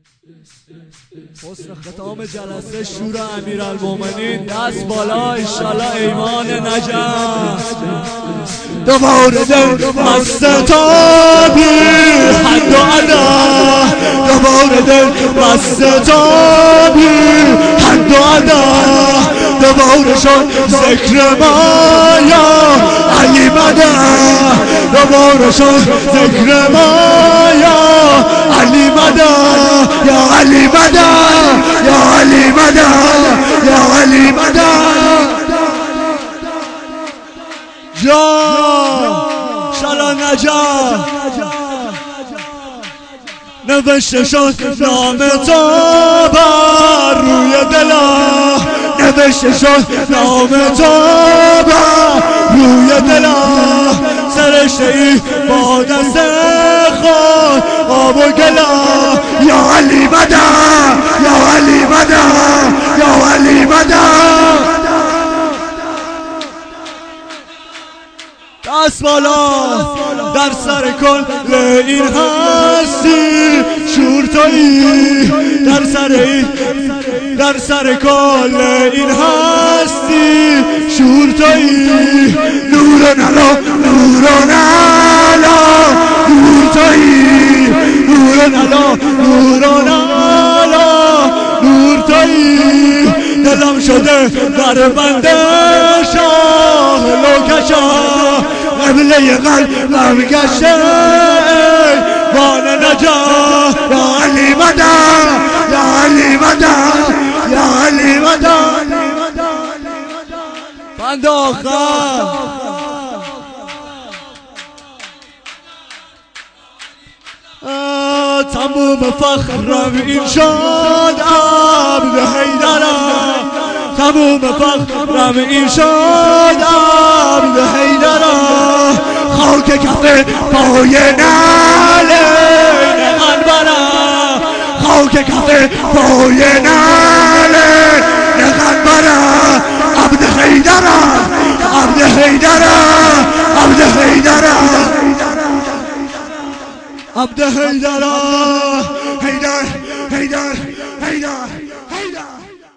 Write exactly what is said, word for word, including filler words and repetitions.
حسن ختام جلسه شور امیرالمومنین، دست بالا انشالله ایمان نجات. دوباره دل مست تابی حد و عدد، دوباره دل مست تابی حد و عدد، دوباره شد ذکر ما یا علی مدد، دوباره شد ذکر ما یا علی مدد، یا علی مدد، یا علی مدد، یا علی مدد. جان شلا نجات نوشته شد نام تو بر روی دلم، نوشته شد نام تو بر روی دلم، سرشته ای با دست خود آب و گلم، یا علی مدد، یا علی مدد، یا علی مدد. دست بالا در سر کل این هستی شور تویی، در سر این در سر کل این هستی شور تویی، نور نلا نور نلا نور تویی، نور نلا نور نلا نور تویی، دلم شده در بنده شاه لوکشا، قبله قلبم گشته بان نجات، یا علی مدد، یا علی مدد، یا علی مدد. بند آخر تموم فخرم این شد عبد حیدرم، تموم فخرم این شد عبد حیدرم، خاک کف پای نعلین قنبرم، خاک کف پای نعلین قنبرم، عبد حیدرم، عبد حیدرم، عبد حیدرم، عبد حیدرم، حیدر حیدر